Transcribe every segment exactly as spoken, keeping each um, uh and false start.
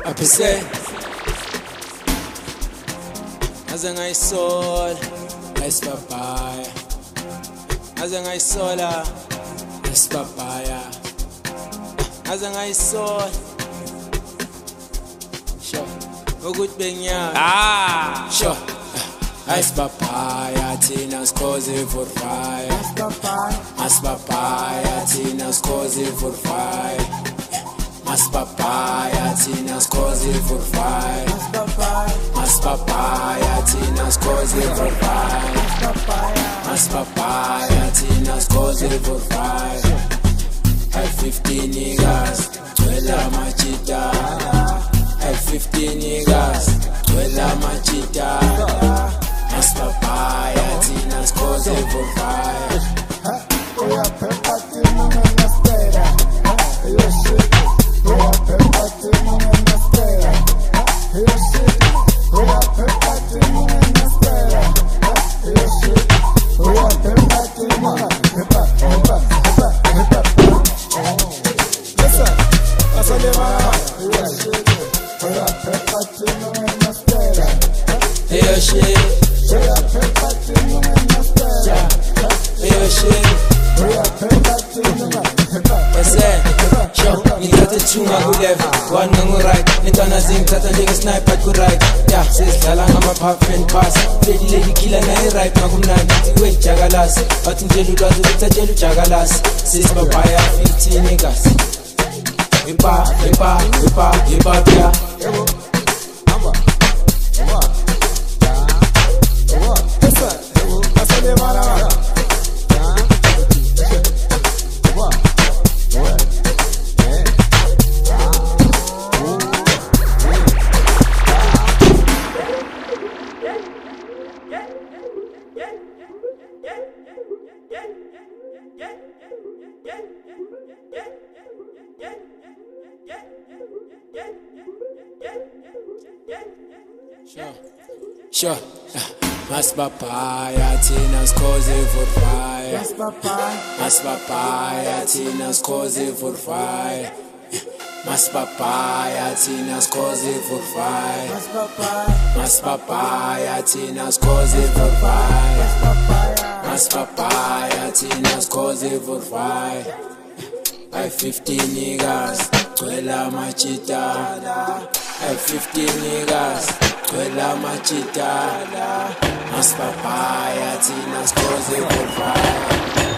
Apese Aze ngayisola esibabhaya Aze ngayisola esibabhaya Aze ngayisola Sho ukuthi bengiyazi Ah Sho Asibabhaya thina sikhoze for fire Asibabhaya thina sikhoze for fire Asibabhaya thina sikhoze for fire Asibabhaya thina sikhoze for fire Asibabhaya thina sikhoze for fire At fifteen niggas Twela machita At fifteen niggas Twela machita Asibabhaya thina sikhoze for fire Hey, shit. Hey, shit. Ngithathe thunga ku-left one ngangu-right intwana zingithatha njenge-sniper ku-right ya sesidlala ngama-puff and pass fedile likhila nayi-right ngakumnandi ithi wejakalasi bathi ngitshela ulwazi ukuthi atshela ujakalasi sesibabhaya fifteen niggas Epa, epa, epa, epa, pya Sure, sure. Asibabhaya thina sikhoze for fire Asibabhaya thina sikhoze for fire Asibabhaya thina sikhoze for fire Asibabhaya thina sikhoze for fire Asibabhaya thina sikhoze for fire Ay fifteen niggas Twela machita Ay fifteen niggas Twela machita Asibabhaya thina sikhoze for fire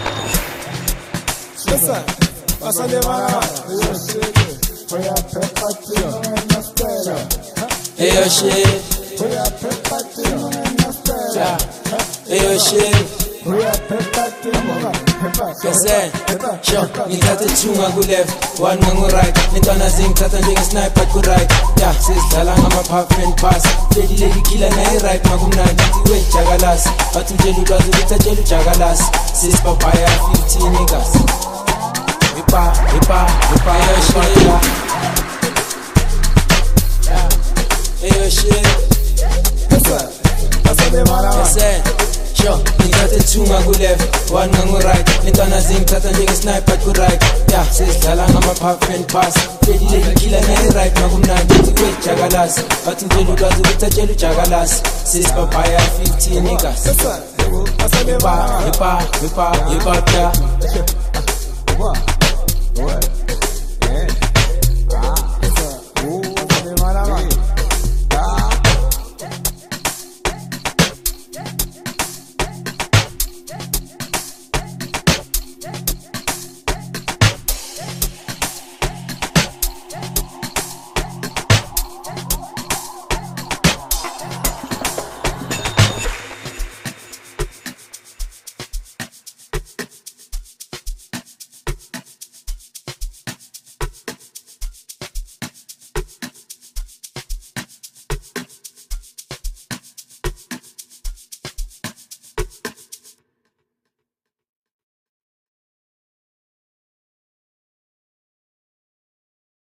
Listen, pasale mara Yo shit Oya pepa tino en la espera Hey shit Oya pepa tino en la espera Hey shit Oya pepa tino Kese, sho, ngithathe thunga ku-left one ngangu-right intwana zingithatha njenge-sniper ku-right ya sesidlala ngama-puff and pass fedile likhila nayi-right ngakumnandi ithi wejakalasi bathi ngitshela ulwazi ukuthi atshela ujakalasi sesibabhaya fifteen niggas Epa, epa, epa, epa, Hey shit Listen, pasale mara Kese, sho, ngithathe thunga ku-left one ngangu-right intwana zingithatha njenge-sniper ku-right ya sesidlala ngama-puff and pass fedile likhila nayi-right ngakumnandi ithi wejakalasi bathi ngitshela ulwazi ukuthi atshela ujakalasi sesibabhaya fifteen niggas Listen, pasale Epa, mara epa, epa, epa, pya What? What?